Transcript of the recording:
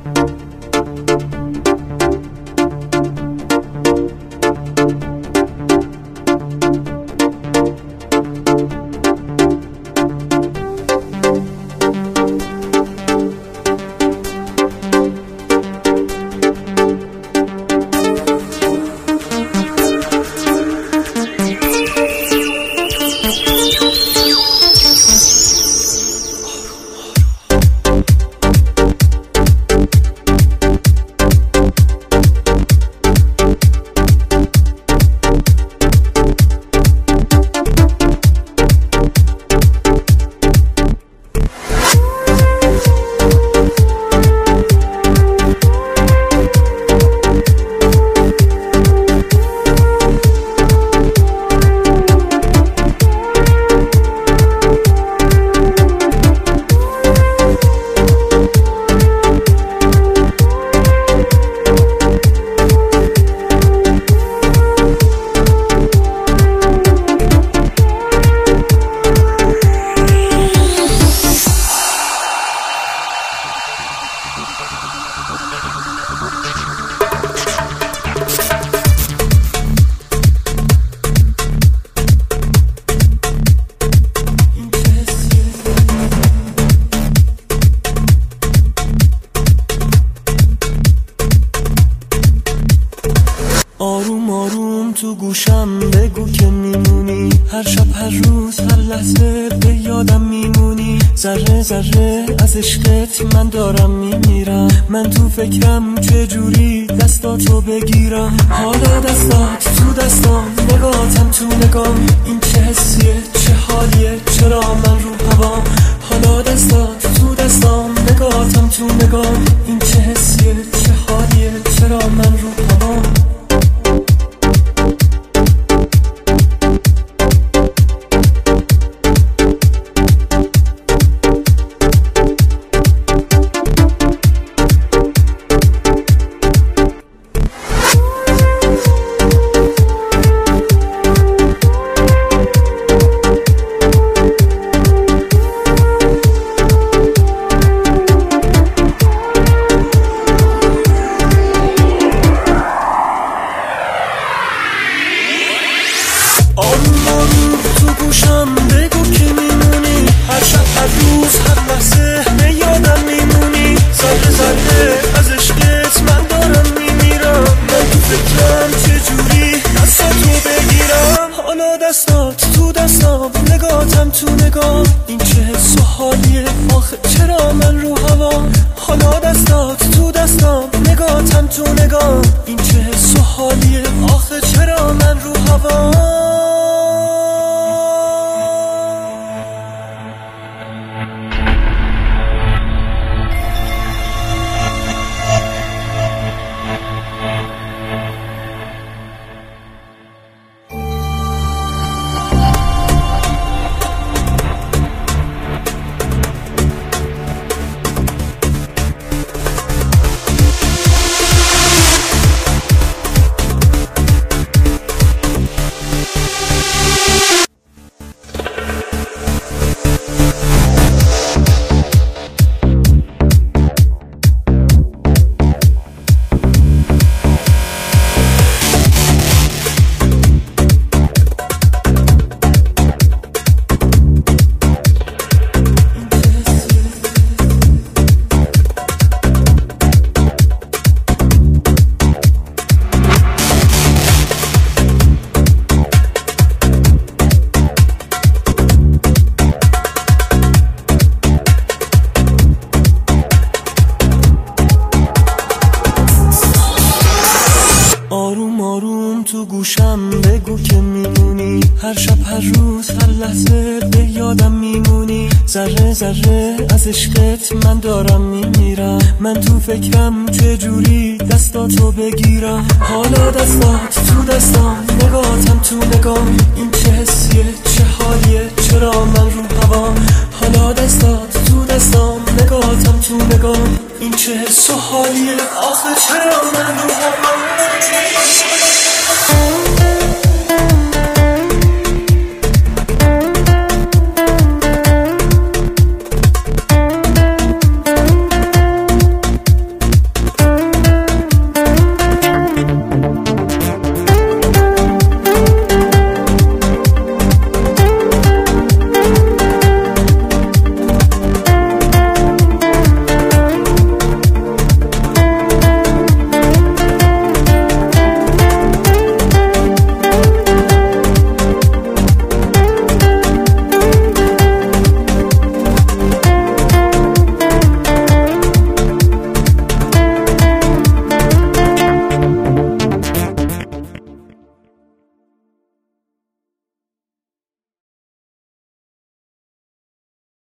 آروم آروم تو گوشم بگو که میمونی، هر شب هر روز هر لحظه به یادم میمونی. ذره ذره از عشقت من دارم میمیرم، من تو فکرم چجوری دستاتو بگیرم. حالا دستات تو دستام، نگاهتم تو نگام، این چه حسیه چه حالیه، چرا من رو هوام. حالا دستات تو دستام، نگاهتم تو نگام، این چه حسیه چه حالیه، چرا من رو هوام. تو گوشم بگو که میمونی، هر شب هر روز هر لحظه به یادم میمونی. ذره ذره از عشقت من دارم میمیرم، من تو فکرم چجوری دستاتو بگیرم. حالا دستات تو دستام، نگاهتم تو نگاه، این چه حس و حالیه آخه چرا من رو هوام. حالا دستات تو دستام، نگاهتم تو نگاه، این چه حس و حالیه آخه چرا من رو هوام. آروم آروم تو گوشم بگو که میمونی، هر شب هر روز هر لحظه به یادم میمونی. ذره ذره از عشقت من دارم میمیرم، من تو فکرم چجوری دستاتو بگیرم. حالا دستات تو دستام، نگاهتم تو نگام، این چه حسیه چه حالیه، چرا من رو هوام. حالا دستات تو دستام، نگاهتم تو نگام، این چه حس و حالیه آخه چرا من رو هوام.